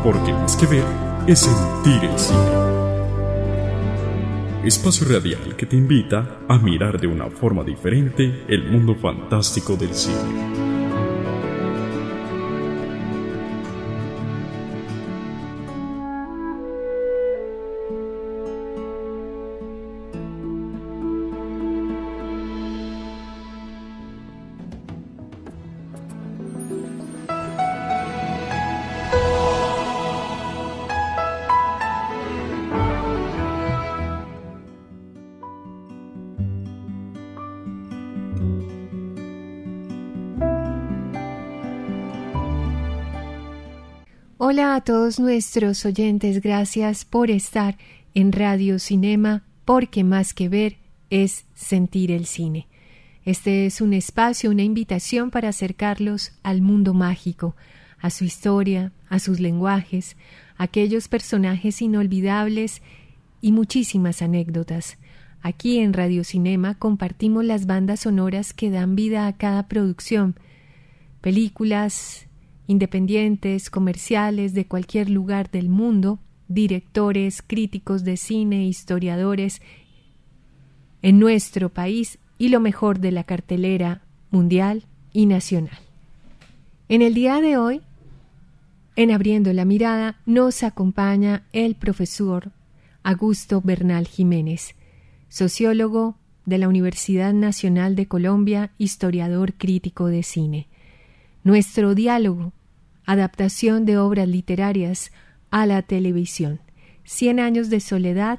porque más que ver es sentir el cine. Espacio radial que te invita a mirar de una forma diferente el mundo fantástico del cine. Hola a todos nuestros oyentes, gracias por estar en Radio Cinema, porque más que ver es sentir el cine. Este es un espacio, una invitación para acercarlos al mundo mágico, a su historia, a sus lenguajes, a aquellos personajes inolvidables y muchísimas anécdotas. Aquí en Radio Cinema compartimos las bandas sonoras que dan vida a cada producción, películas independientes, comerciales de cualquier lugar del mundo, directores, críticos de cine, historiadores en nuestro país y lo mejor de la cartelera mundial y nacional. En el día de hoy, en Abriendo la Mirada, nos acompaña el profesor Augusto Bernal Jiménez, sociólogo de la Universidad Nacional de Colombia, historiador crítico de cine. Nuestro diálogo, adaptación de obras literarias a la televisión, 100 años de soledad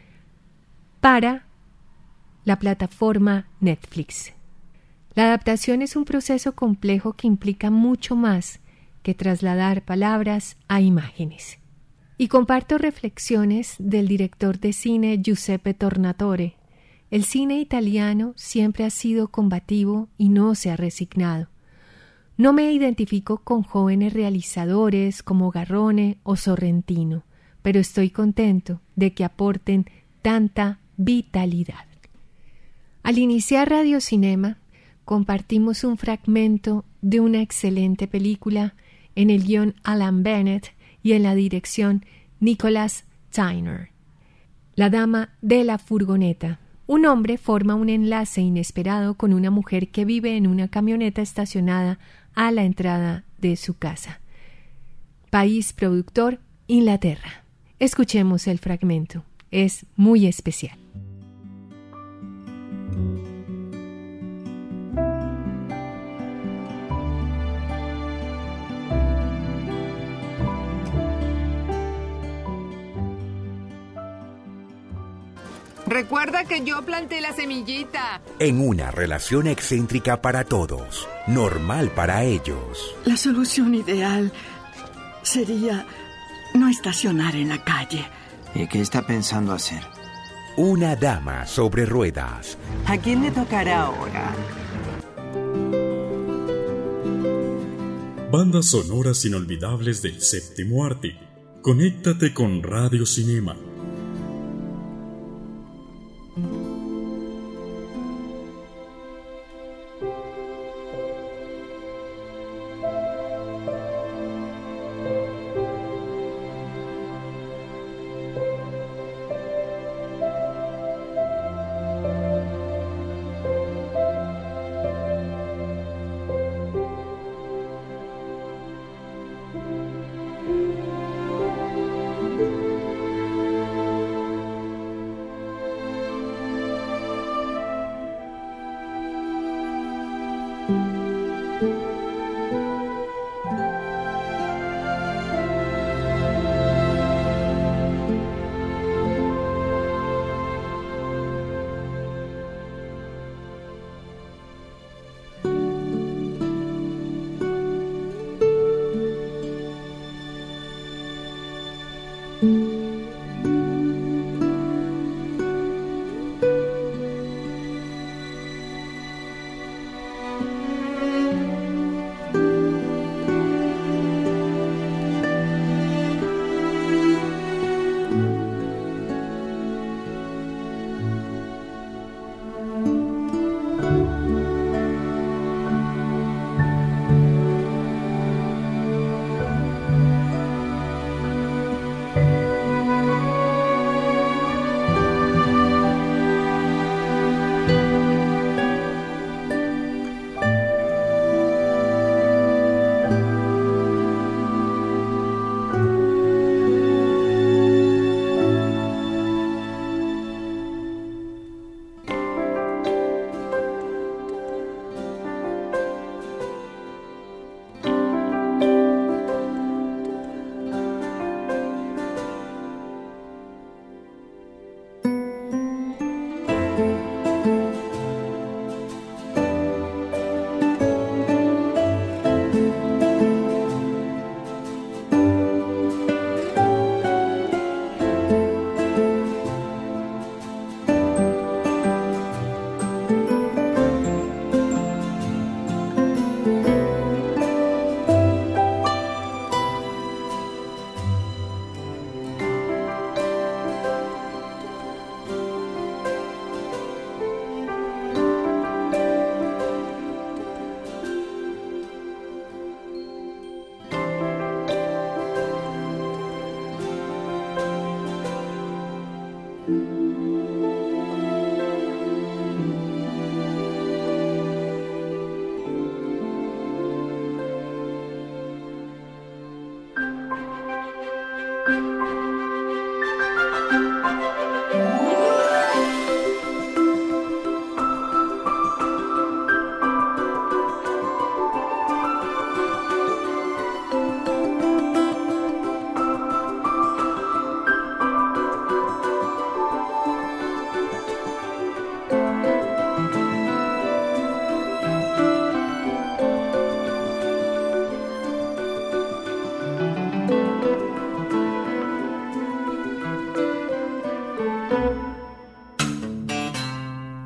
para la plataforma Netflix. La adaptación es un proceso complejo que implica mucho más que trasladar palabras a imágenes. Y comparto reflexiones del director de cine Giuseppe Tornatore. El cine italiano siempre ha sido combativo y no se ha resignado. No me identifico con jóvenes realizadores como Garrone o Sorrentino, pero estoy contento de que aporten tanta vitalidad. Al iniciar Radio Cinema, compartimos un fragmento de una excelente película en el guión Alan Bennett y en la dirección Nicholas Tyner. La dama de la furgoneta. Un hombre forma un enlace inesperado con una mujer que vive en una camioneta estacionada a la entrada de su casa. País productor, Inglaterra. Escuchemos el fragmento. Es muy especial. Recuerda que yo planté la semillita. En una relación excéntrica para todos, normal para ellos. La solución ideal sería no estacionar en la calle. ¿Y qué está pensando hacer? Una dama sobre ruedas. ¿A quién le tocará ahora? Bandas sonoras inolvidables del séptimo arte. Conéctate con Radio Cinema.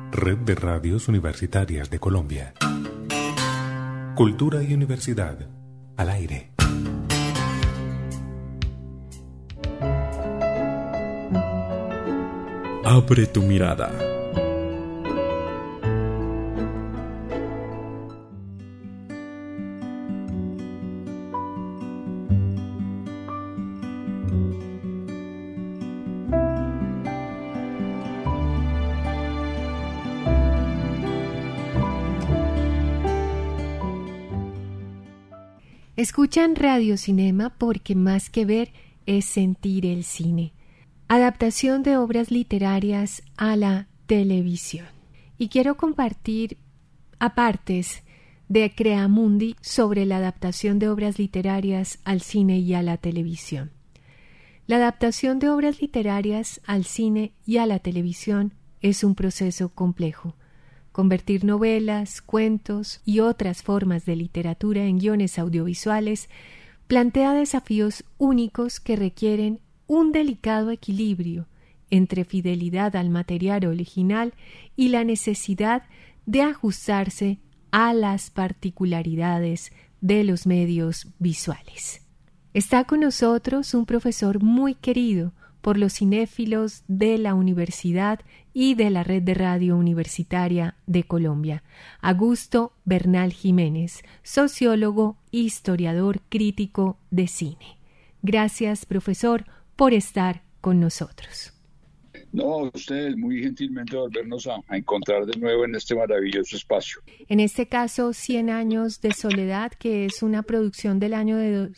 Red de Radios Universitarias de Colombia. Cultura y universidad al aire. Abre tu mirada. Escuchan Radio Cinema porque más que ver es sentir el cine. Adaptación de obras literarias a la televisión. Y quiero compartir apartes de Creamundi sobre la adaptación de obras literarias al cine y a la televisión. La adaptación de obras literarias al cine y a la televisión es un proceso complejo. Convertir novelas, cuentos y otras formas de literatura en guiones audiovisuales plantea desafíos únicos que requieren un delicado equilibrio entre fidelidad al material original y la necesidad de ajustarse a las particularidades de los medios visuales. Está con nosotros un profesor muy querido por los cinéfilos de la universidad y de la Red de Radio Universitaria de Colombia, Augusto Bernal Jiménez, sociólogo, historiador, crítico de cine. Gracias, profesor, por estar con nosotros. No, a ustedes muy gentilmente volvernos a encontrar de nuevo en este maravilloso espacio. En este caso, 100 años de soledad, que es una producción del año de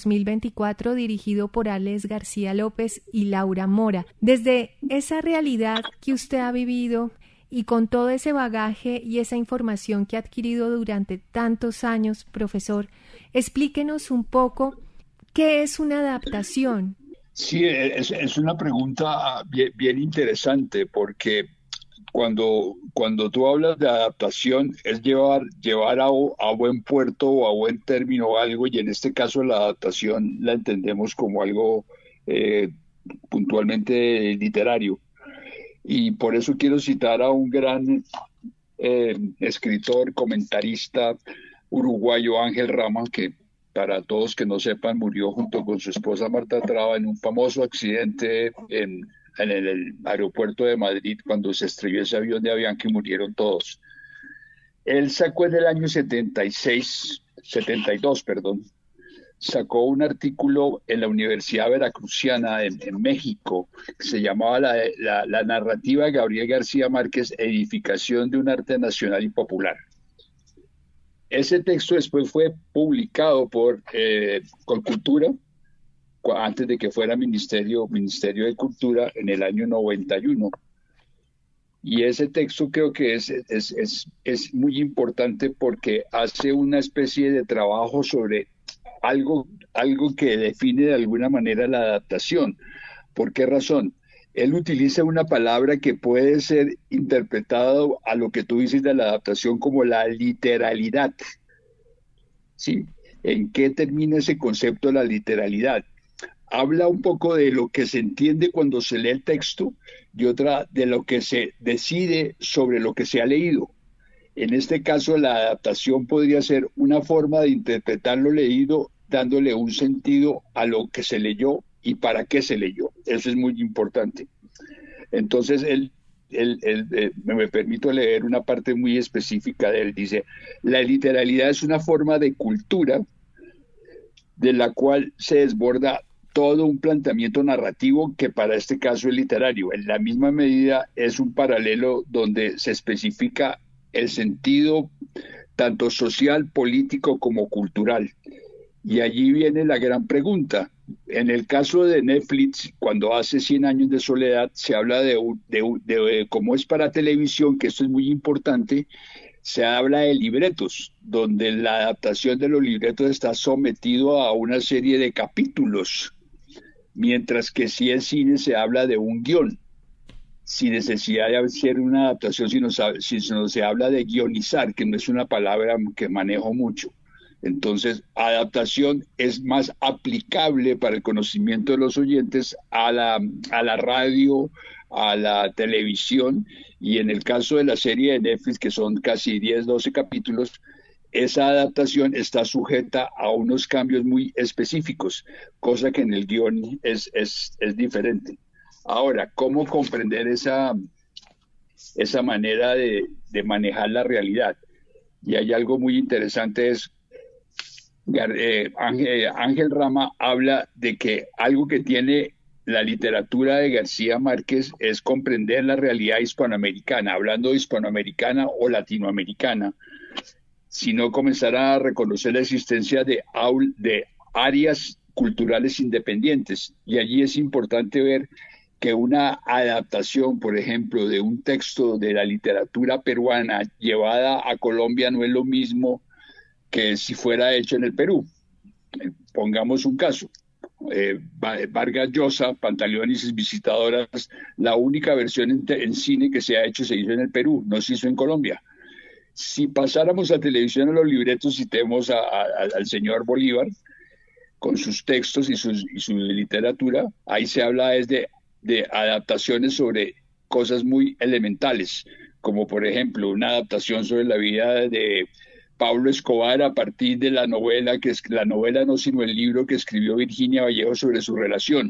2024 dirigido por Alex García López y Laura Mora. Desde esa realidad que usted ha vivido y con todo ese bagaje y esa información que ha adquirido durante tantos años, profesor, explíquenos un poco qué es una adaptación. Sí, es una pregunta bien interesante porque cuando tú hablas de adaptación es llevar a buen puerto o a buen término algo, y en este caso la adaptación la entendemos como algo puntualmente literario. Y por eso quiero citar a un gran escritor, comentarista uruguayo, Ángel Rama, que para todos que no sepan, murió junto con su esposa Marta Traba en un famoso accidente en el aeropuerto de Madrid cuando se estrelló ese avión de Avianca y murieron todos. Él sacó en el año 72, sacó un artículo en la Universidad Veracruzana en México que se llamaba la narrativa de Gabriel García Márquez, Edificación de un arte nacional y popular. Ese texto después fue publicado por Colcultura, antes de que fuera Ministerio de Cultura, en el año 91. Y ese texto creo que es muy importante porque hace una especie de trabajo sobre algo que define de alguna manera la adaptación. ¿Por qué razón? Él utiliza una palabra que puede ser interpretado a lo que tú dices de la adaptación como la literalidad. ¿Sí? ¿En qué termina ese concepto de la literalidad? Habla un poco de lo que se entiende cuando se lee el texto y otra de lo que se decide sobre lo que se ha leído. En este caso, la adaptación podría ser una forma de interpretar lo leído dándole un sentido a lo que se leyó y para qué se leyó. Eso es muy importante. Entonces, me permito leer una parte muy específica de él. Dice, la literalidad es una forma de cultura de la cual se desborda todo un planteamiento narrativo que para este caso es literario. En la misma medida es un paralelo donde se especifica el sentido tanto social, político como cultural. Y allí viene la gran pregunta. En el caso de Netflix, cuando hace 100 años de soledad, se habla de cómo es para televisión, que esto es muy importante, se habla de libretos, donde la adaptación de los libretos está sometido a una serie de capítulos, mientras que si en cine se habla de un guión, sin necesidad de hacer una adaptación, sino se habla de guionizar, que no es una palabra que manejo mucho. Entonces, adaptación es más aplicable para el conocimiento de los oyentes a la radio, a la televisión, y en el caso de la serie de Netflix, que son casi 10, 12 capítulos, esa adaptación está sujeta a unos cambios muy específicos, cosa que en el guión es diferente. Ahora, ¿cómo comprender esa manera de manejar la realidad? Y hay algo muy interesante, Ángel Rama habla de que algo que tiene la literatura de García Márquez es comprender la realidad hispanoamericana, hablando de hispanoamericana o latinoamericana, sino comenzar a reconocer la existencia de áreas culturales independientes. Y allí es importante ver que una adaptación, por ejemplo, de un texto de la literatura peruana llevada a Colombia no es lo mismo que si fuera hecho en el Perú. Pongamos un caso. Vargas Llosa, Pantaleón y sus visitadoras, la única versión en cine que se hizo en el Perú, no se hizo en Colombia. Si pasáramos a televisión a los libretos, citemos al señor Bolívar con sus textos y su literatura, ahí se habla de adaptaciones sobre cosas muy elementales, como por ejemplo una adaptación sobre la vida de Pablo Escobar a partir de la novela, que es la novela no sino el libro que escribió Virginia Vallejo sobre su relación,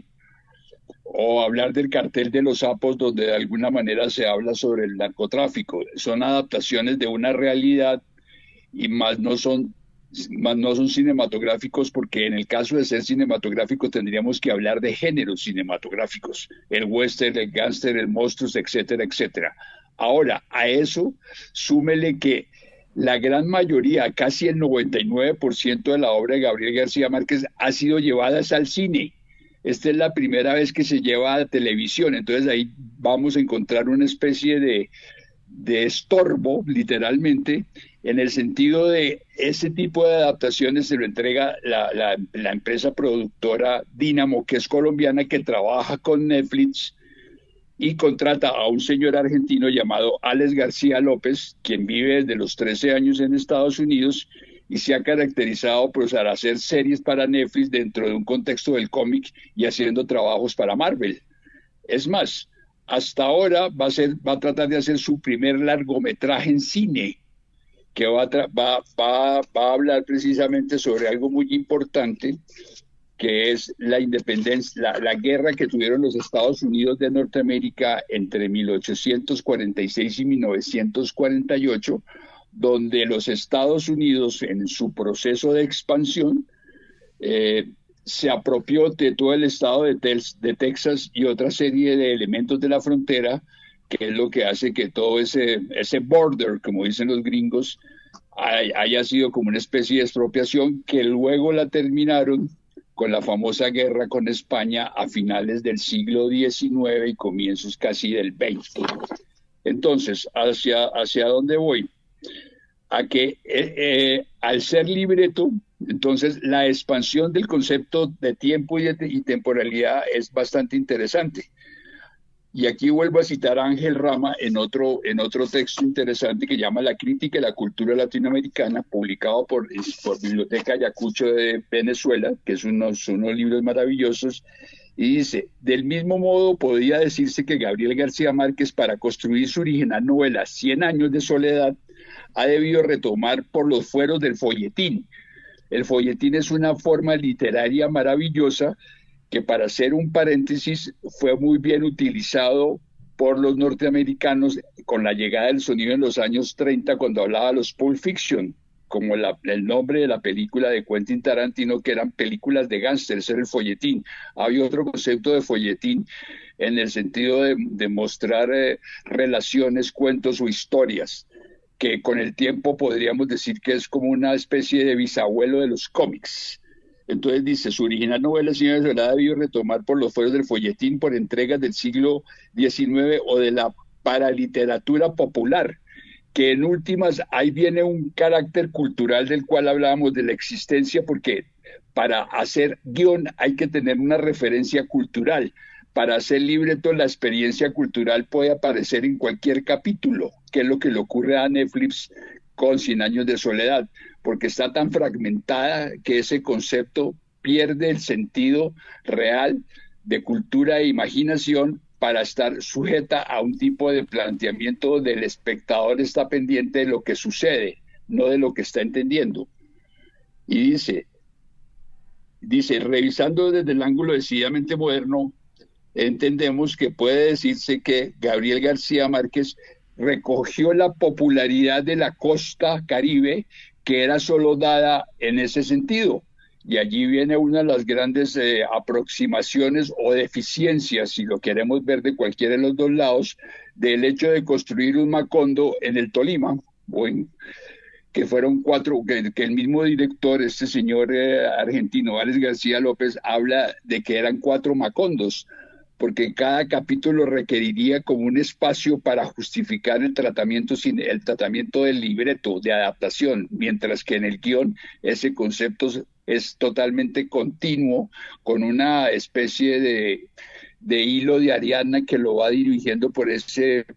o hablar del cartel de los sapos, donde de alguna manera se habla sobre el narcotráfico. Son adaptaciones de una realidad y más no son cinematográficos, porque en el caso de ser cinematográficos tendríamos que hablar de géneros cinematográficos, el western, el gángster, el monstruos, etcétera, etcétera. Ahora, a eso súmele que la gran mayoría, casi el 99% de la obra de Gabriel García Márquez ha sido llevada al cine. Esta es la primera vez que se lleva a televisión, entonces ahí vamos a encontrar una especie de estorbo, literalmente, en el sentido de ese tipo de adaptaciones se lo entrega la empresa productora Dynamo, que es colombiana, que trabaja con Netflix y contrata a un señor argentino llamado Alex García López, quien vive desde los 13 años en Estados Unidos y se ha caracterizado por hacer series para Netflix dentro de un contexto del cómic y haciendo trabajos para Marvel. Es más, hasta ahora va a tratar de hacer su primer largometraje en cine, que va a hablar precisamente sobre algo muy importante, que es la independencia, la guerra que tuvieron los Estados Unidos de Norteamérica entre 1846 y 1948, donde los Estados Unidos, en su proceso de expansión, se apropió de todo el estado de Texas y otra serie de elementos de la frontera, que es lo que hace que todo ese border, como dicen los gringos, haya sido como una especie de expropiación, que luego la terminaron con la famosa guerra con España a finales del siglo XIX y comienzos casi del XX. Entonces, ¿hacia dónde voy? A que al ser libreto, entonces la expansión del concepto de tiempo y temporalidad es bastante interesante. Y aquí vuelvo a citar a Ángel Rama en otro texto interesante que llama La crítica de la cultura latinoamericana, publicado por Biblioteca Ayacucho de Venezuela, que son unos libros maravillosos, y dice: del mismo modo podría decirse que Gabriel García Márquez, para construir su original novela 100 años de soledad, ha debido retomar por los fueros del folletín. El folletín es una forma literaria maravillosa que, para hacer un paréntesis, fue muy bien utilizado por los norteamericanos con la llegada del sonido en los años 30, cuando hablaba de los Pulp Fiction, como el nombre de la película de Quentin Tarantino, que eran películas de gángsters, era el folletín. Había otro concepto de folletín en el sentido de mostrar relaciones, cuentos o historias, que con el tiempo podríamos decir que es como una especie de bisabuelo de los cómics. Entonces dice: su original novela, Señor de Soledad, debió retomar por los fueros del folletín, por entregas del siglo XIX o de la paraliteratura popular, que en últimas ahí viene un carácter cultural del cual hablábamos de la existencia, porque para hacer guión hay que tener una referencia cultural. Para hacer libreto, la experiencia cultural puede aparecer en cualquier capítulo, que es lo que le ocurre a Netflix con 100 años de soledad, porque está tan fragmentada que ese concepto pierde el sentido real de cultura e imaginación para estar sujeta a un tipo de planteamiento donde el espectador está pendiente de lo que sucede, no de lo que está entendiendo. Y dice, revisando desde el ángulo decididamente moderno, entendemos que puede decirse que Gabriel García Márquez recogió la popularidad de la costa Caribe, que era solo dada en ese sentido. Y allí viene una de las grandes aproximaciones o deficiencias, si lo queremos ver de cualquiera de los dos lados, del hecho de construir un Macondo en el Tolima, que fueron 4, que el mismo director, este señor argentino, Alex García López, habla de que eran 4 Macondos, porque cada capítulo requeriría como un espacio para justificar el tratamiento del libreto, de adaptación, mientras que en el guión ese concepto es totalmente continuo, con una especie de hilo de Ariadna que lo va dirigiendo por ese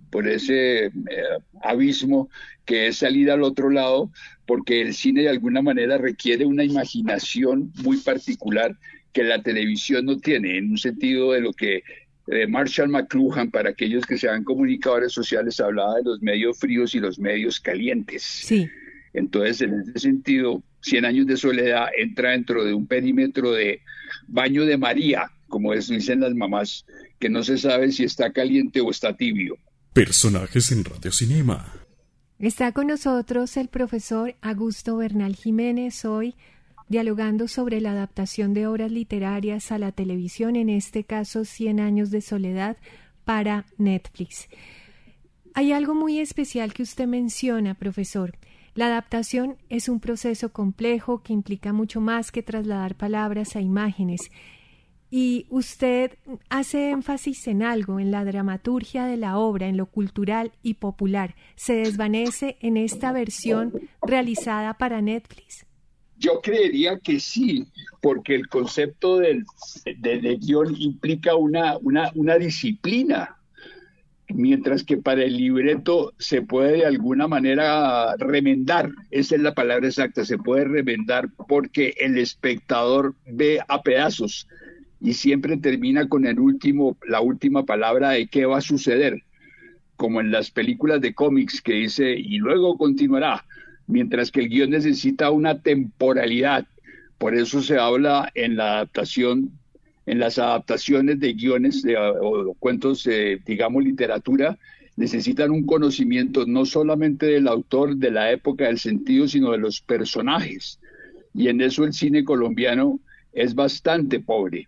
abismo que es salir al otro lado, porque el cine de alguna manera requiere una imaginación muy particular que la televisión no tiene, en un sentido de lo que Marshall McLuhan, para aquellos que sean comunicadores sociales, hablaba de los medios fríos y los medios calientes. Sí. Entonces, en ese sentido, 100 años de soledad entra dentro de un perímetro de baño de María, como dicen las mamás, que no se sabe si está caliente o está tibio. Personajes en Radio Cinema. Está con nosotros el profesor Augusto Bernal Jiménez hoy, dialogando sobre la adaptación de obras literarias a la televisión, en este caso 100 años de soledad para Netflix. Hay algo muy especial que usted menciona, profesor. La adaptación es un proceso complejo que implica mucho más que trasladar palabras a imágenes. Y usted hace énfasis en algo, en la dramaturgia de la obra, en lo cultural y popular. ¿Se desvanece en esta versión realizada para Netflix? Yo creería que sí, porque el concepto de guión implica una disciplina, mientras que para el libreto se puede de alguna manera remendar, esa es la palabra exacta, se puede remendar porque el espectador ve a pedazos y siempre termina con la última palabra de qué va a suceder, como en las películas de cómics que dice y luego continuará. Mientras que el guión necesita una temporalidad. Por eso se habla en la adaptación, en las adaptaciones de guiones o cuentos, digamos literatura, necesitan un conocimiento no solamente del autor, de la época, del sentido, sino de los personajes. Y en eso el cine colombiano es bastante pobre,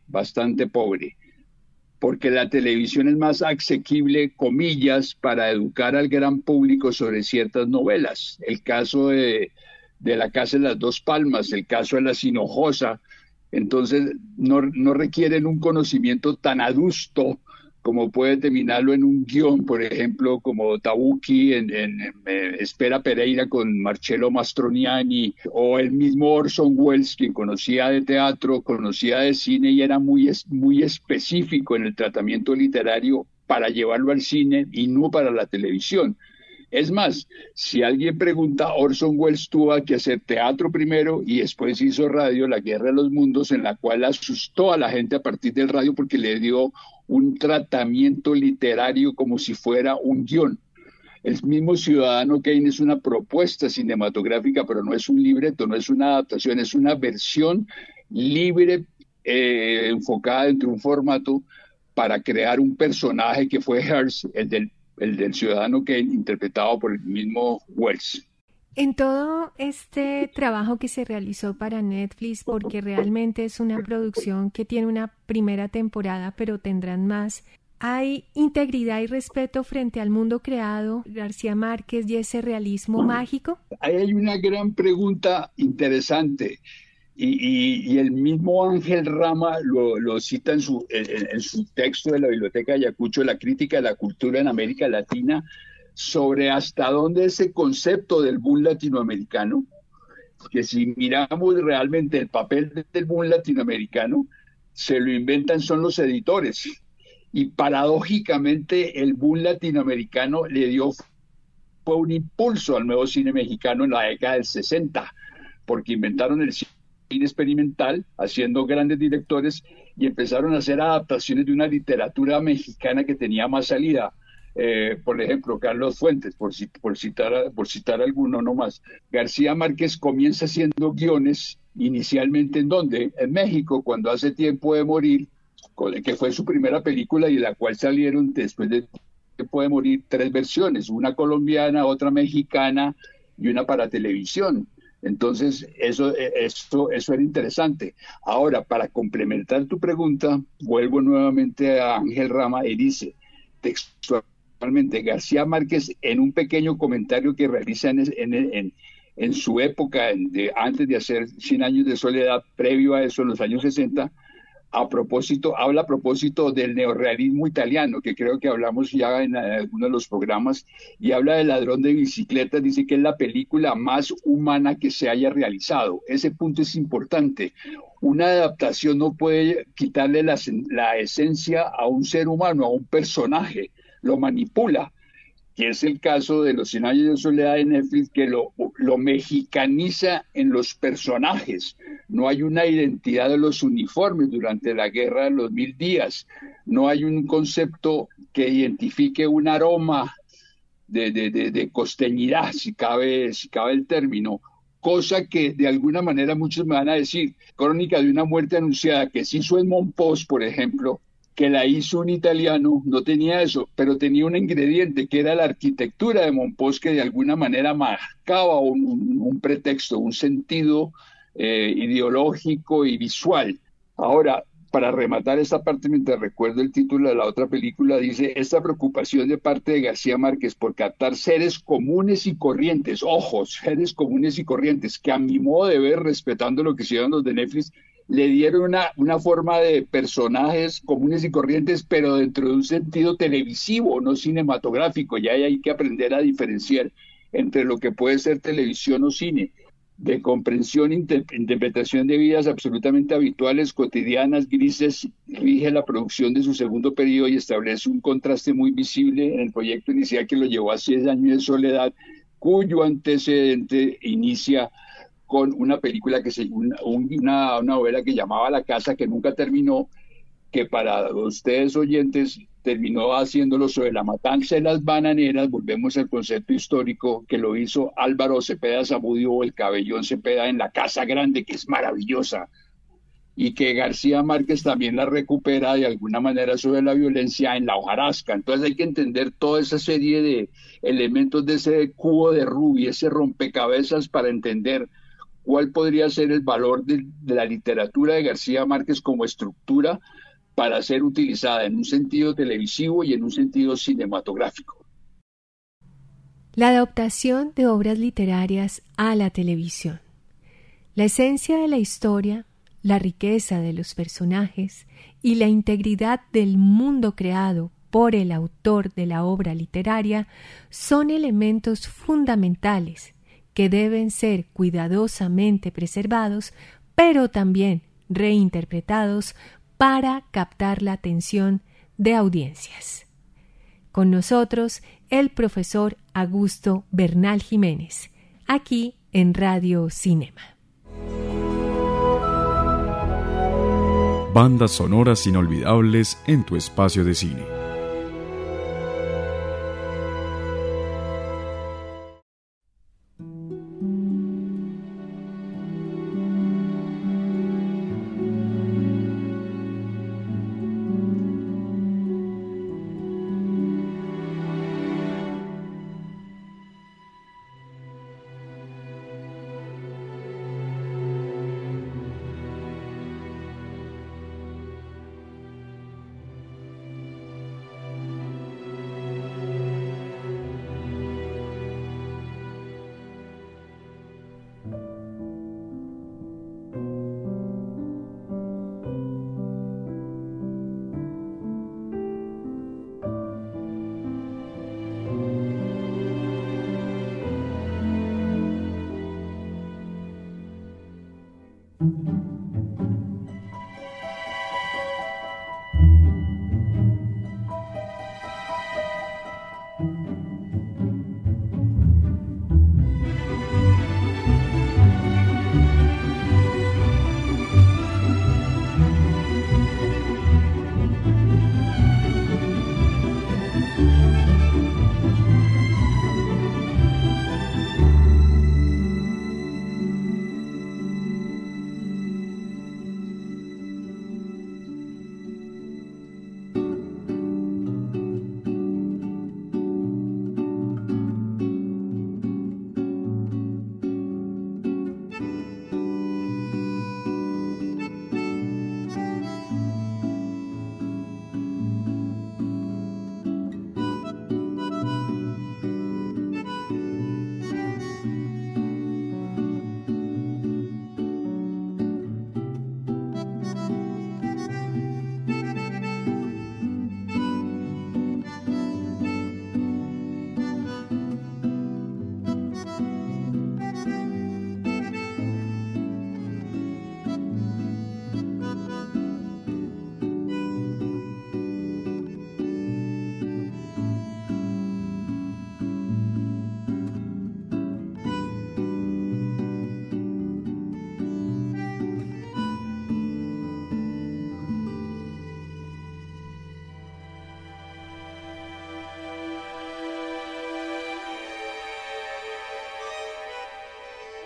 porque la televisión es más asequible, comillas, para educar al gran público sobre ciertas novelas. El caso de La Casa de las Dos Palmas, el caso de La Hinojosa, entonces no requieren un conocimiento tan adusto como puede terminarlo en un guión, por ejemplo, como Tabucchi en Espera Pereira con Marcello Mastroianni, o el mismo Orson Welles, quien conocía de teatro, conocía de cine y era muy específico en el tratamiento literario para llevarlo al cine y no para la televisión. Es más, si alguien pregunta, Orson Welles tuvo que hacer teatro primero y después hizo radio, La Guerra de los Mundos, en la cual asustó a la gente a partir del radio porque le dio un tratamiento literario como si fuera un guión. El mismo Ciudadano Kane es una propuesta cinematográfica, pero no es un libreto, no es una adaptación, es una versión libre, enfocada dentro de un formato para crear un personaje que fue Hearst, el del Ciudadano Kane, interpretado por el mismo Welles. En todo este trabajo que se realizó para Netflix, porque realmente es una producción que tiene una primera temporada, pero tendrán más, ¿hay integridad y respeto frente al mundo creado, García Márquez, y ese realismo mágico? Ahí hay una gran pregunta interesante. Y el mismo Ángel Rama lo cita en su texto de la Biblioteca de Ayacucho, La crítica de la cultura en América Latina, sobre hasta dónde ese concepto del boom latinoamericano, que si miramos realmente el papel del boom latinoamericano, se lo inventan son los editores. Y paradójicamente el boom latinoamericano fue un impulso al nuevo cine mexicano en la década del 60, porque inventaron el cine experimental, haciendo grandes directores, y empezaron a hacer adaptaciones de una literatura mexicana que tenía más salida. Por ejemplo, Carlos Fuentes, por citar alguno nomás. García Márquez comienza haciendo guiones inicialmente ¿en dónde? En México, cuando hace tiempo de morir, que fue su primera película y de la cual salieron después de tiempo de morir 3 versiones, una colombiana, otra mexicana y una para televisión. Entonces, eso era interesante. Ahora, para complementar tu pregunta, vuelvo nuevamente a Ángel Rama y dice textualmente, García Márquez, en un pequeño comentario que realiza en su época, antes de hacer 100 años de soledad, previo a eso, en los años 60, habla a propósito del neorrealismo italiano, que creo que hablamos ya en algunos de los programas, y habla del ladrón de bicicletas, dice que es la película más humana que se haya realizado. Ese punto es importante. Una adaptación no puede quitarle la esencia a un ser humano, a un personaje, lo manipula, que es el caso de los 100 años de soledad de Netflix, que lo mexicaniza en los personajes. No hay una identidad de los uniformes durante la guerra de los 1000 días. No hay un concepto que identifique un aroma de costeñidad, si cabe el término. Cosa que de alguna manera muchos me van a decir, Crónica de una muerte anunciada, que se hizo en Monpós, por ejemplo, que la hizo un italiano, no tenía eso, pero tenía un ingrediente que era la arquitectura de Monpós, que de alguna manera marcaba un pretexto, un sentido ideológico y visual. Ahora, para rematar esta parte, mientras recuerdo el título de la otra película, dice, esta preocupación de parte de García Márquez por captar seres comunes y corrientes, seres comunes y corrientes, que a mi modo de ver, respetando lo que hicieron los de Netflix, le dieron una forma de personajes comunes y corrientes, pero dentro de un sentido televisivo, no cinematográfico. Ya hay que aprender a diferenciar entre lo que puede ser televisión o cine. De comprensión, interpretación de vidas absolutamente habituales, cotidianas, grises, rige la producción de su segundo periodo y establece un contraste muy visible en el proyecto inicial que lo llevó a 6 años de soledad, cuyo antecedente inicia con una película una novela que llamaba La Casa, que nunca terminó, que para ustedes oyentes terminó haciéndolo sobre la matanza de las bananeras. Volvemos al concepto histórico, que lo hizo Álvaro Cepeda Zamudio, o el Cabellón Cepeda, en La Casa Grande, que es maravillosa, y que García Márquez también la recupera de alguna manera sobre la violencia en La Hojarasca. Entonces hay que entender toda esa serie de elementos de ese cubo de Rubik, ese rompecabezas, para entender cuál podría ser el valor de la literatura de García Márquez como estructura para ser utilizada en un sentido televisivo y en un sentido cinematográfico. La adaptación de obras literarias a la televisión. La esencia de la historia, la riqueza de los personajes y la integridad del mundo creado por el autor de la obra literaria son elementos fundamentales que deben ser cuidadosamente preservados, pero también reinterpretados para captar la atención de audiencias. Con nosotros, el profesor Augusto Bernal Jiménez, aquí en Radio Cinema. Bandas sonoras inolvidables en tu espacio de cine.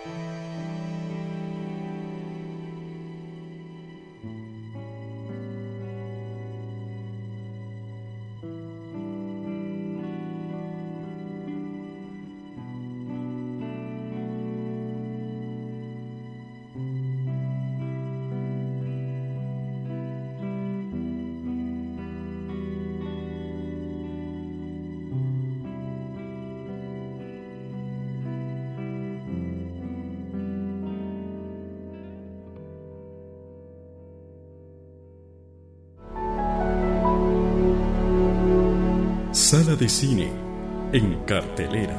Sala de cine en cartelera.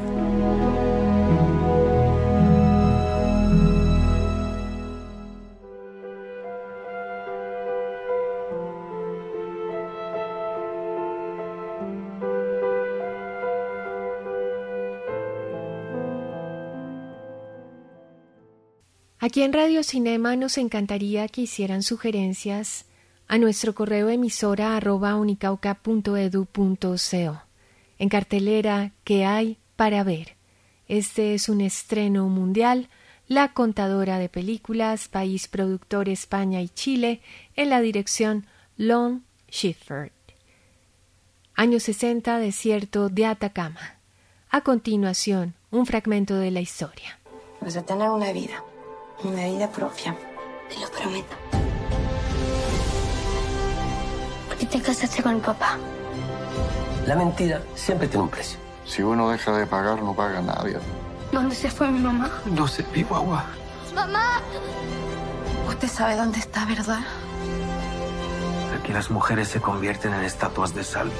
Aquí en Radio Cinema nos encantaría que hicieran sugerencias a nuestro correo emisora@unicauca.edu.co. En cartelera, ¿qué hay para ver? Este es un estreno mundial, La contadora de películas, país productor España y Chile, en la dirección Lon Schiffer. Años 60, desierto de Atacama. A continuación, un fragmento de la historia. Vas a tener una vida propia. Te lo prometo. ¿Por qué te casaste con mi papá? La mentira siempre tiene un precio. Si uno deja de pagar, no paga nadie. ¿Dónde se fue mi mamá? No sé, mi guagua. ¡Mamá! Usted sabe dónde está, ¿verdad? Aquí las mujeres se convierten en estatuas de sal.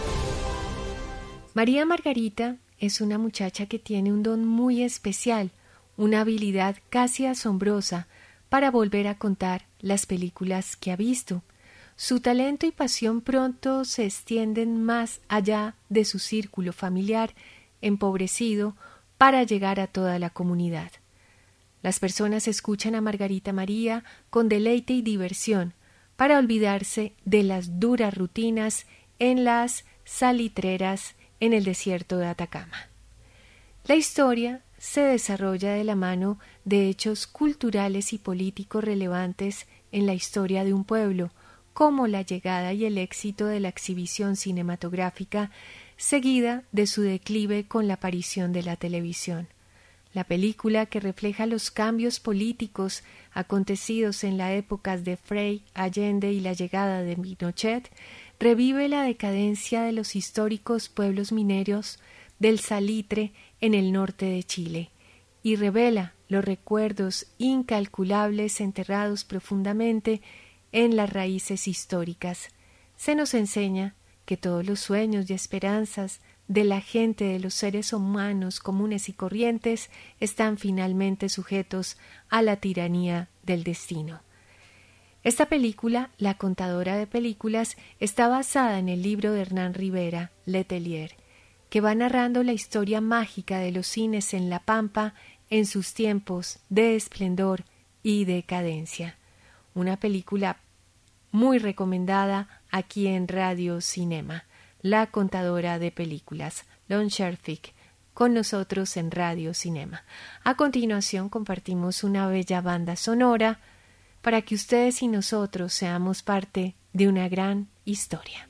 María Margarita es una muchacha que tiene un don muy especial, una habilidad casi asombrosa para volver a contar las películas que ha visto. Su talento y pasión pronto se extienden más allá de su círculo familiar empobrecido para llegar a toda la comunidad. Las personas escuchan a Margarita María con deleite y diversión para olvidarse de las duras rutinas en las salitreras en el desierto de Atacama. La historia se desarrolla de la mano de hechos culturales y políticos relevantes en la historia de un pueblo, como la llegada y el éxito de la exhibición cinematográfica, seguida de su declive con la aparición de la televisión. La película, que refleja los cambios políticos acontecidos en las épocas de Frei, Allende y la llegada de Pinochet, revive la decadencia de los históricos pueblos mineros del Salitre en el norte de Chile y revela los recuerdos incalculables enterrados profundamente en las raíces históricas. Se nos enseña que todos los sueños y esperanzas de la gente, de los seres humanos comunes y corrientes, están finalmente sujetos a la tiranía del destino. Esta película, La contadora de películas, está basada en el libro de Hernán Rivera, Letelier, que va narrando la historia mágica de los cines en La Pampa en sus tiempos de esplendor y decadencia. Una película muy recomendada aquí en Radio Cinema, La contadora de películas, Lon Scherfig, con nosotros en Radio Cinema. A continuación compartimos una bella banda sonora para que ustedes y nosotros seamos parte de una gran historia.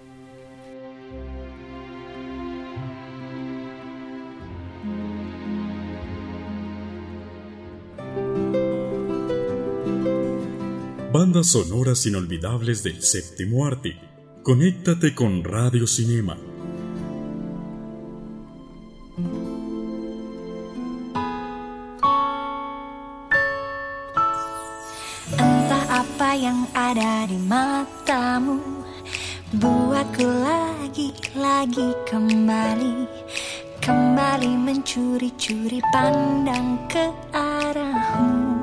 Bandas sonoras inolvidables del séptimo arte. Conéctate con Radio Cinema. Entah apa yang ada di matamu, buatku lagi kembali mencuri-curi pandang ke arahmu.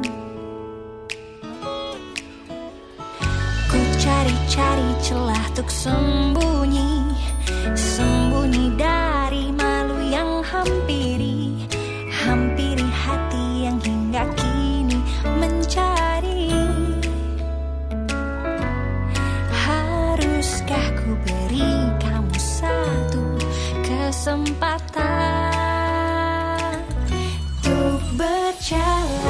Cari celah untuk sembunyi dari malu yang hampiri hati yang hingga kini mencari. Haruskah ku beri kamu satu kesempatan untuk berjalan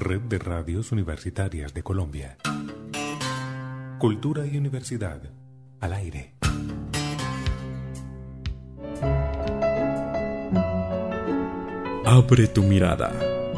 Red de Radios Universitarias de Colombia. Cultura y universidad al aire. Abre tu mirada.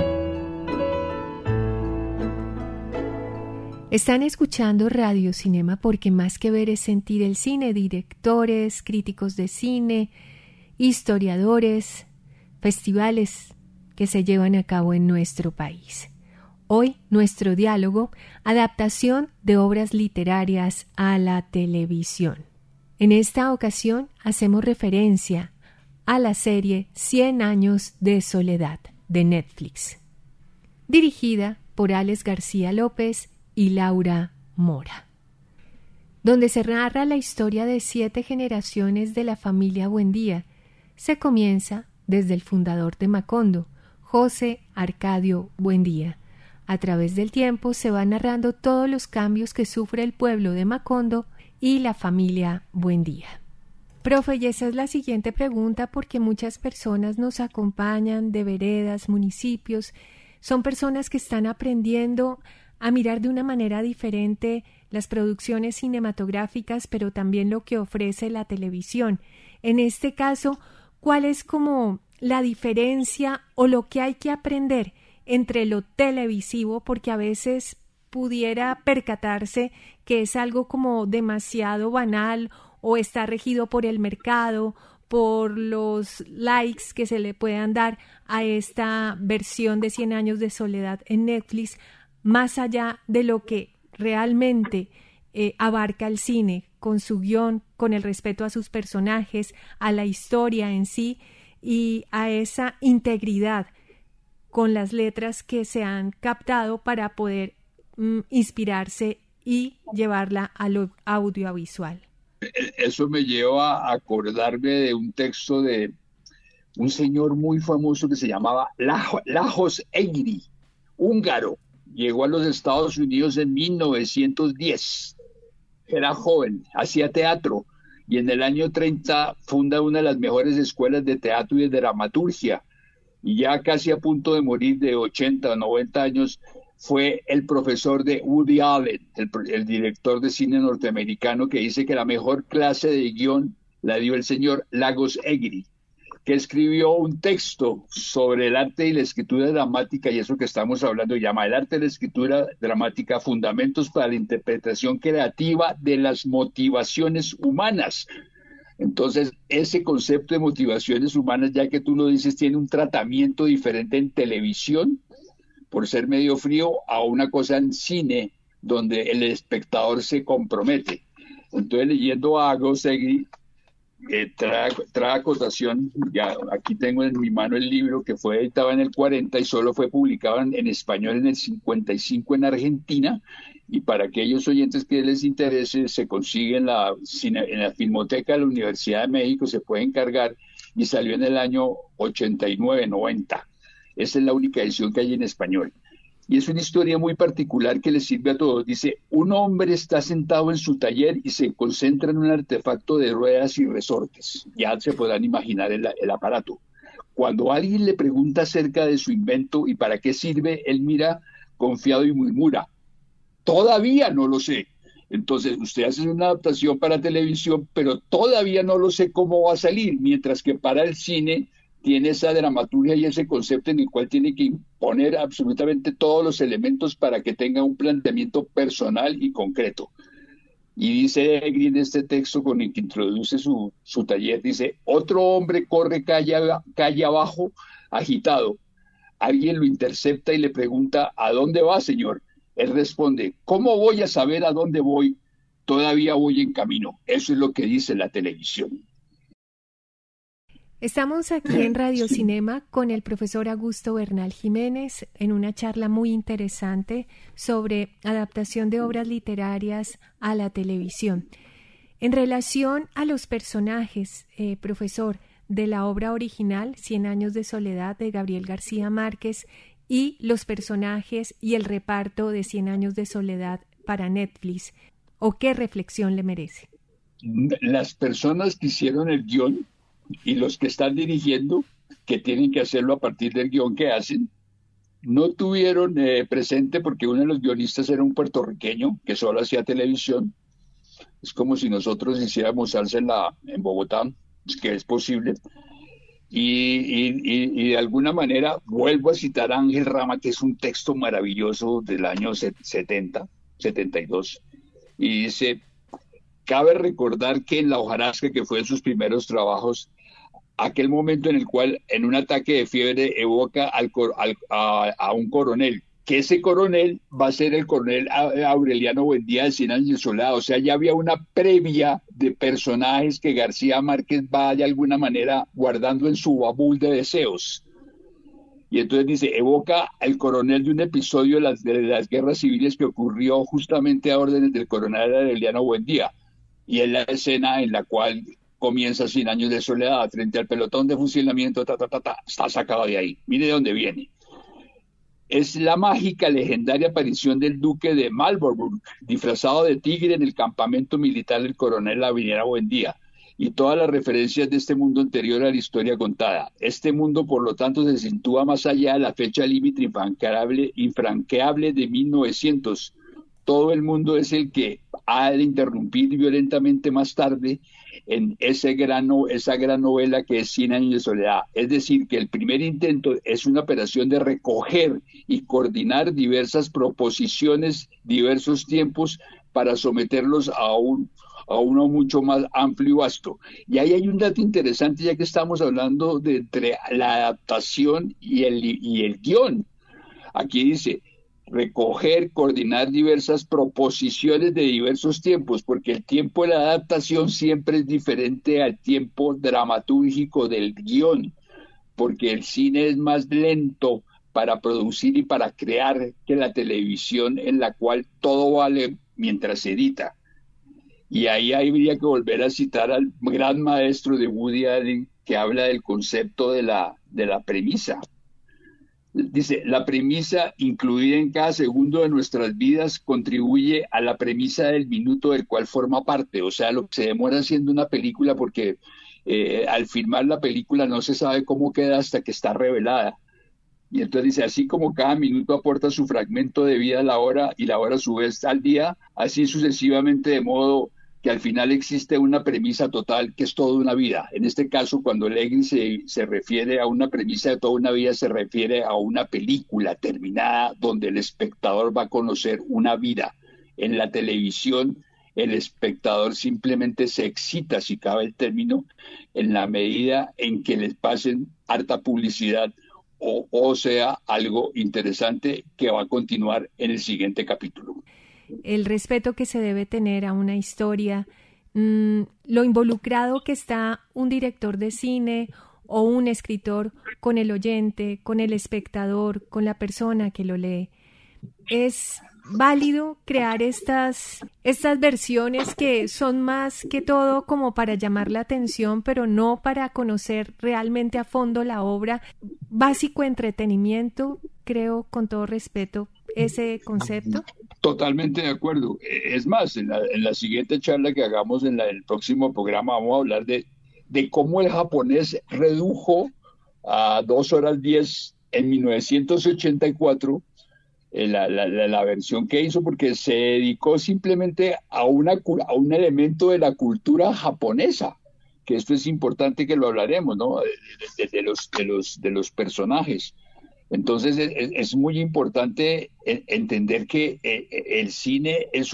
Están escuchando Radio Cinema porque más que ver es sentir el cine. Directores, críticos de cine, historiadores, festivales que se llevan a cabo en nuestro país. Hoy nuestro diálogo, adaptación de obras literarias a la televisión. En esta ocasión hacemos referencia a la serie 100 años de soledad de Netflix, dirigida por Alex García López y Laura Mora, donde se narra la historia de 7 generaciones de la familia Buendía. Se comienza desde el fundador de Macondo, José Arcadio Buendía. A través del tiempo se van narrando todos los cambios que sufre el pueblo de Macondo y la familia Buendía. Profe, y esa es la siguiente pregunta, porque muchas personas nos acompañan de veredas, municipios. Son personas que están aprendiendo a mirar de una manera diferente las producciones cinematográficas, pero también lo que ofrece la televisión. En este caso, ¿cuál es como la diferencia o lo que hay que aprender entre lo televisivo? Porque a veces pudiera percatarse que es algo como demasiado banal o está regido por el mercado, por los likes que se le puedan dar a esta versión de 100 años de soledad en Netflix, más allá de lo que realmente abarca el cine, con su guión, con el respeto a sus personajes, a la historia en sí y a esa integridad con las letras que se han captado para poder inspirarse y llevarla a lo audiovisual. Eso me lleva a acordarme de un texto de un señor muy famoso que se llamaba Lajos Egri, húngaro. Llegó a los Estados Unidos en 1910. Era joven, hacía teatro y en el año 30 funda una de las mejores escuelas de teatro y de dramaturgia. Y ya casi a punto de morir, de 80 o 90 años, fue el profesor de Woody Allen, el director de cine norteamericano, que dice que la mejor clase de guión la dio el señor Lajos Egri, que escribió un texto sobre el arte y la escritura dramática, y eso que estamos hablando llama el arte y la escritura dramática, fundamentos para la interpretación creativa de las motivaciones humanas. Entonces, ese concepto de motivaciones humanas, ya que tú lo dices, tiene un tratamiento diferente en televisión, por ser medio frío, a una cosa en cine, donde el espectador se compromete. Entonces, leyendo a Gosegui, trae acotación, ya aquí tengo en mi mano el libro que fue editado en el 40 y solo fue publicado en español en el 55 en Argentina, y para aquellos oyentes que les interese, se consigue en la Filmoteca de la Universidad de México, se puede encargar, y salió en el año 89-90. Esa es la única edición que hay en español. Y es una historia muy particular que le sirve a todos. Dice, un hombre está sentado en su taller y se concentra en un artefacto de ruedas y resortes. Ya se podrán imaginar el aparato. Cuando alguien le pregunta acerca de su invento y para qué sirve, él mira confiado y murmura, todavía no lo sé. Entonces usted hace una adaptación para televisión, pero todavía no lo sé cómo va a salir, mientras que para el cine tiene esa dramaturgia y ese concepto en el cual tiene que imponer absolutamente todos los elementos para que tenga un planteamiento personal y concreto. Y dice Egri en este texto con el que introduce su taller, dice, otro hombre corre calle abajo, agitado. Alguien lo intercepta y le pregunta, ¿a dónde va, señor? Él responde, ¿cómo voy a saber a dónde voy? Todavía voy en camino. Eso es lo que dice la televisión. Estamos aquí en Radio Cinema con el profesor Augusto Bernal Jiménez en una charla muy interesante sobre adaptación de obras literarias a la televisión. En relación a los personajes, profesor, de la obra original 100 años de soledad de Gabriel García Márquez y los personajes y el reparto de 100 años de soledad para Netflix, ¿o qué reflexión le merece? Las personas que hicieron el guión y los que están dirigiendo, que tienen que hacerlo a partir del guión que hacen, no tuvieron presente, porque uno de los guionistas era un puertorriqueño que solo hacía televisión. Es como si nosotros hiciéramos salsa en Bogotá, que es posible. Y de alguna manera vuelvo a citar a Ángel Rama, que es un texto maravilloso del año 70, 72, y dice: cabe recordar que en La hojarasca, que fue de sus primeros trabajos, aquel momento en el cual en un ataque de fiebre evoca a un coronel, que ese coronel va a ser el coronel Aureliano Buendía de Cien años de soledad. O sea, ya había una previa de personajes que García Márquez va de alguna manera guardando en su baúl de deseos. Y entonces dice, evoca al coronel de un episodio de las guerras civiles que ocurrió justamente a órdenes del coronel Aureliano Buendía. Y es la escena en la cual comienza Cien años de soledad frente al pelotón de fusilamiento, está sacado de ahí. Mire de dónde viene. Es la mágica, legendaria aparición del duque de Marlborough, disfrazado de tigre en el campamento militar del coronel Aureliano Buendía, y todas las referencias de este mundo anterior a la historia contada. Este mundo, por lo tanto, se sitúa más allá de la fecha límite infranqueable de 1900. Todo el mundo es el que ha de interrumpir violentamente más tarde en esa gran novela que es Cien años de soledad. Es decir, que el primer intento es una operación de recoger y coordinar diversas proposiciones, diversos tiempos, para someterlos a uno mucho más amplio y vasto. Y ahí hay un dato interesante, ya que estamos hablando de entre la adaptación y el guión. Aquí dice: recoger, coordinar diversas proposiciones de diversos tiempos, porque el tiempo de la adaptación siempre es diferente al tiempo dramatúrgico del guión, porque el cine es más lento para producir y para crear que la televisión, en la cual todo vale mientras se edita. Y ahí habría que volver a citar al gran maestro de Woody Allen, que habla del concepto de la premisa. Dice, la premisa incluida en cada segundo de nuestras vidas contribuye a la premisa del minuto del cual forma parte. O sea, lo que se demora haciendo una película, porque al filmar la película no se sabe cómo queda hasta que está revelada. Y entonces dice, así como cada minuto aporta su fragmento de vida a la hora y la hora a su vez al día, así sucesivamente, de modo que al final existe una premisa total que es toda una vida. En este caso, cuando Legri se refiere a una premisa de toda una vida, se refiere a una película terminada donde el espectador va a conocer una vida. En la televisión, el espectador simplemente se excita, si cabe el término, en la medida en que les pasen harta publicidad o sea algo interesante que va a continuar en el siguiente capítulo. El respeto que se debe tener a una historia, lo involucrado que está un director de cine o un escritor con el oyente, con el espectador, con la persona que lo lee. Es válido crear estas versiones que son más que todo como para llamar la atención, pero no para conocer realmente a fondo la obra. Básico entretenimiento, creo, con todo respeto, ese concepto. Totalmente de acuerdo. Es más, en la siguiente charla que hagamos en el próximo programa vamos a hablar de cómo el japonés redujo a 2 horas 10 en 1984 la versión que hizo, porque se dedicó simplemente a un elemento de la cultura japonesa, que esto es importante que lo hablaremos, ¿no? De los personajes. Entonces es muy importante entender que el cine es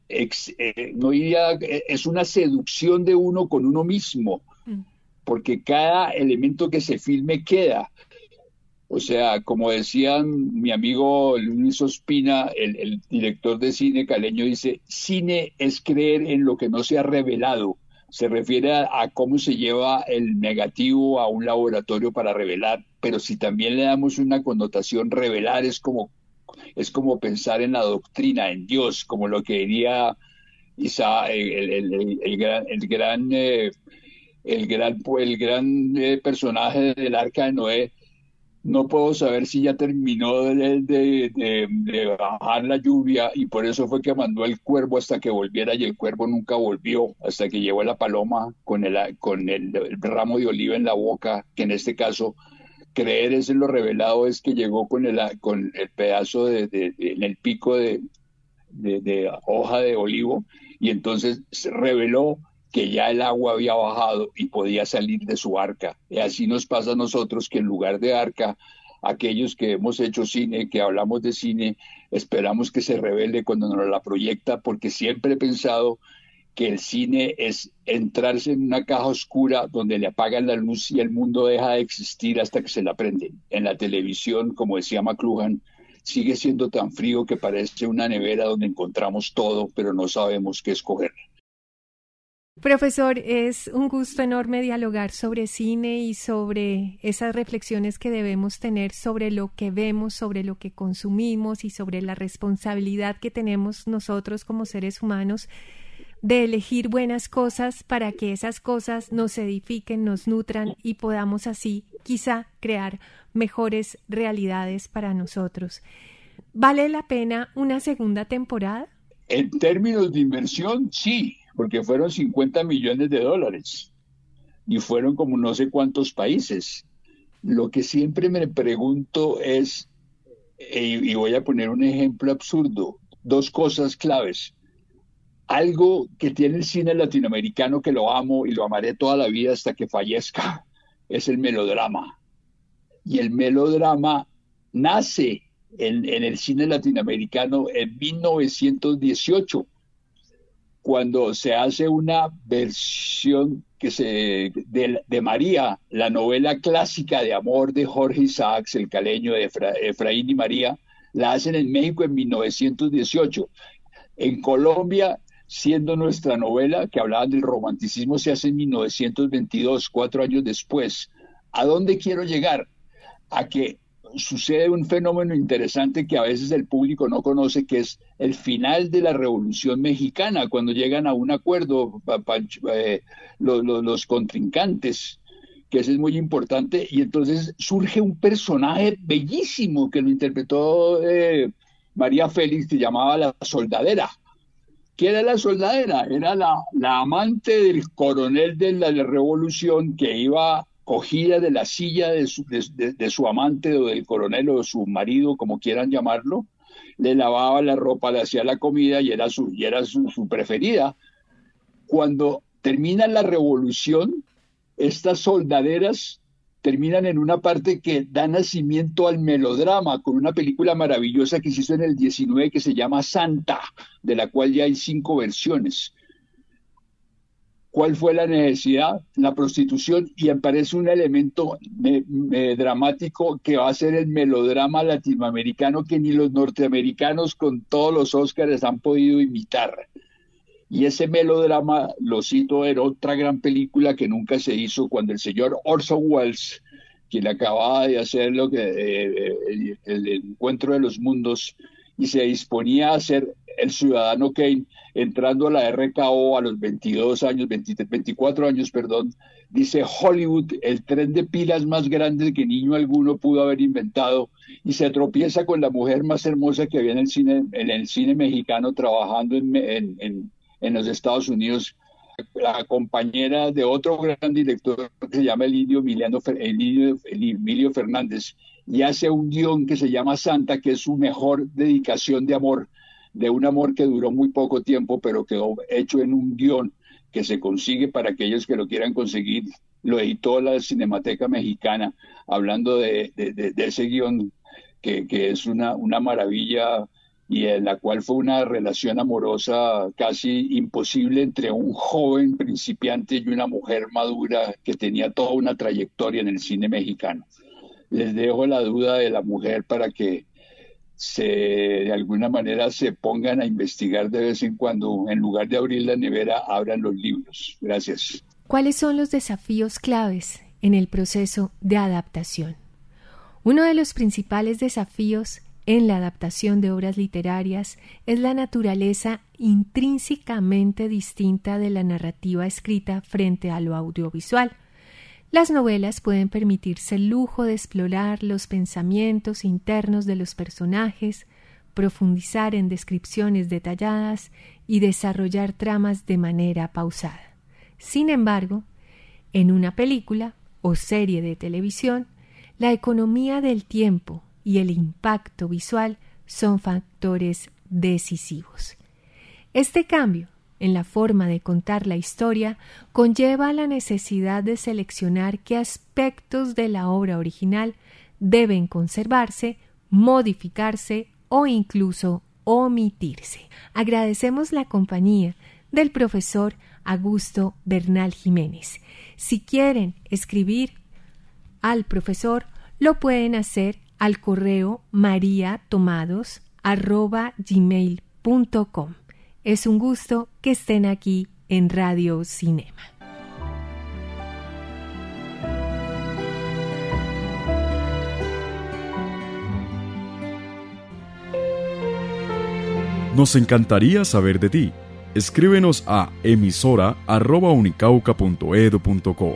es una seducción de uno con uno mismo, porque cada elemento que se filme queda. O sea, como decía mi amigo Luis Ospina, el director de cine caleño, dice, cine es creer en lo que no se ha revelado. Se refiere a cómo se lleva el negativo a un laboratorio para revelar, pero si también le damos una connotación, revelar es como pensar en la doctrina, en Dios, como lo que diría Isaac, el gran personaje del Arca de Noé. No puedo saber si ya terminó de bajar la lluvia, y por eso fue que mandó el cuervo hasta que volviera, y el cuervo nunca volvió, hasta que llevó la paloma con el ramo de oliva en la boca, que en este caso creer es en lo revelado, es que llegó con el pedazo en el pico de hoja de olivo, y entonces se reveló que ya el agua había bajado y podía salir de su arca. Y así nos pasa a nosotros, que en lugar de arca, aquellos que hemos hecho cine, que hablamos de cine, esperamos que se revele cuando nos la proyecta, porque siempre he pensado que el cine es entrarse en una caja oscura donde le apagan la luz y el mundo deja de existir hasta que se la prenden. En la televisión, como decía McLuhan, sigue siendo tan frío que parece una nevera donde encontramos todo, pero no sabemos qué escoger. Profesor, es un gusto enorme dialogar sobre cine y sobre esas reflexiones que debemos tener sobre lo que vemos, sobre lo que consumimos y sobre la responsabilidad que tenemos nosotros como seres humanos de elegir buenas cosas para que esas cosas nos edifiquen, nos nutran y podamos así quizá crear mejores realidades para nosotros. ¿Vale la pena una segunda temporada? En términos de inversión, sí, porque fueron $50 millones y fueron como no sé cuántos países. Lo que siempre me pregunto es, y voy a poner un ejemplo absurdo, 2 cosas claves. Algo que tiene el cine latinoamericano, que lo amo y lo amaré toda la vida hasta que fallezca, es el melodrama. Y el melodrama nace en el cine latinoamericano en 1918, cuando se hace una versión de María, la novela clásica de amor de Jorge Isaacs, el caleño de Efraín y María, la hacen en México en 1918. En Colombia, siendo nuestra novela, que hablaba del romanticismo, se hace en 1922, 4 años después. ¿A dónde quiero llegar? A que sucede un fenómeno interesante que a veces el público no conoce, que es el final de la Revolución Mexicana, cuando llegan a un acuerdo los contrincantes, que eso es muy importante, y entonces surge un personaje bellísimo que lo interpretó María Félix, que llamaba la Soldadera. ¿Qué era la Soldadera? Era la amante del coronel de la Revolución, que iba cogida de la silla de su amante o del coronel o de su marido, como quieran llamarlo, le lavaba la ropa, le hacía la comida y era su preferida. Cuando termina la revolución, estas soldaderas terminan en una parte que da nacimiento al melodrama, con una película maravillosa que se hizo en el 19 que se llama Santa, de la cual ya hay 5 versiones. ¿Cuál fue la necesidad? La prostitución, y aparece un elemento dramático que va a ser el melodrama latinoamericano, que ni los norteamericanos con todos los Óscares han podido imitar. Y ese melodrama, lo cito, era otra gran película que nunca se hizo, cuando el señor Orson Welles, quien acababa de hacer el Encuentro de los Mundos, y se disponía a ser el Ciudadano Kane, entrando a la RKO a los 24 años, dice: Hollywood, el tren de pilas más grande que niño alguno pudo haber inventado, y se tropieza con la mujer más hermosa que había en el cine mexicano, trabajando en los Estados Unidos, la compañera de otro gran director que se llama Emilio Fernández, y hace un guión que se llama Santa, que es su mejor dedicación de amor, de un amor que duró muy poco tiempo, pero quedó hecho en un guión que se consigue para aquellos que lo quieran conseguir. Lo editó la Cinemateca Mexicana, hablando de ese guión que es una maravilla, y en la cual fue una relación amorosa casi imposible entre un joven principiante y una mujer madura que tenía toda una trayectoria en el cine mexicano. Les dejo la duda de la mujer para que de alguna manera se pongan a investigar de vez en cuando, en lugar de abrir la nevera, abran los libros. Gracias. ¿Cuáles son los desafíos claves en el proceso de adaptación? Uno de los principales desafíos en la adaptación de obras literarias es la naturaleza intrínsecamente distinta de la narrativa escrita frente a lo audiovisual. Las novelas pueden permitirse el lujo de explorar los pensamientos internos de los personajes, profundizar en descripciones detalladas y desarrollar tramas de manera pausada. Sin embargo, en una película o serie de televisión, La economía del tiempo y el impacto visual son factores decisivos. Este cambio en la forma de contar la historia conlleva la necesidad de seleccionar qué aspectos de la obra original deben conservarse, modificarse o incluso omitirse. Agradecemos la compañía del profesor Augusto Bernal Jiménez. Si quieren escribir al profesor, lo pueden hacer al correo mariatomados@gmail.com. Es un gusto que estén aquí en Radio Cinema. Nos encantaría saber de ti. Escríbenos a emisora@unicauca.edu.co.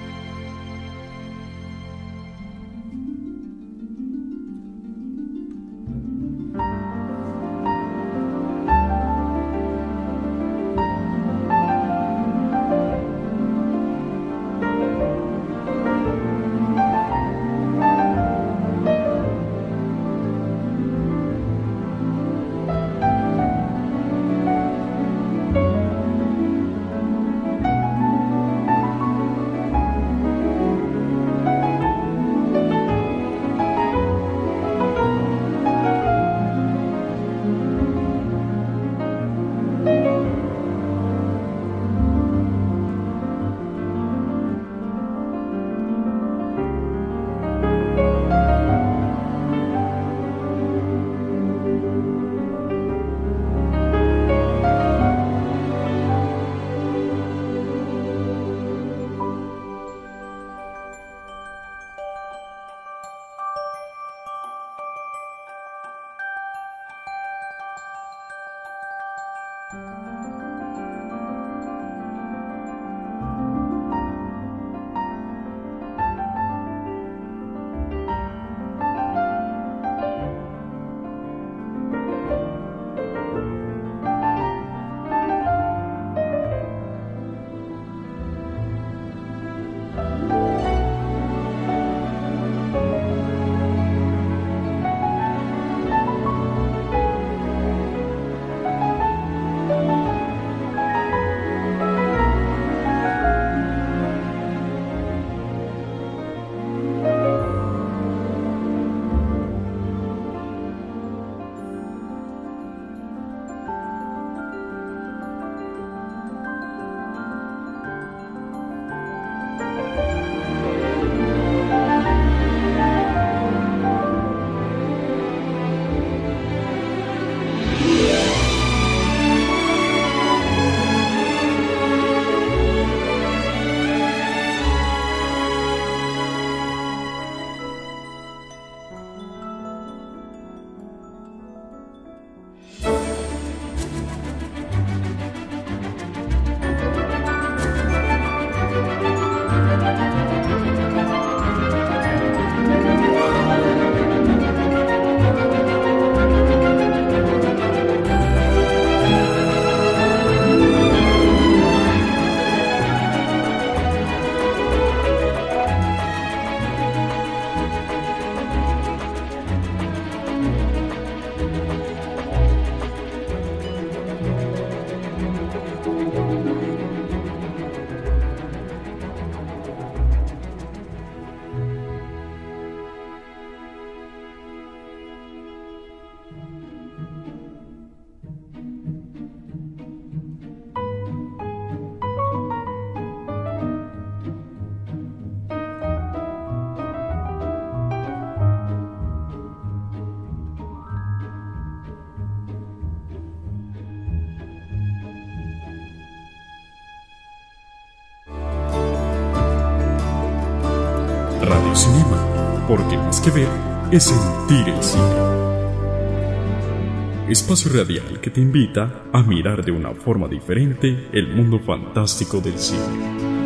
Radio Cinema, porque más que ver es sentir el cine. Espacio radial que te invita a mirar de una forma diferente el mundo fantástico del cine.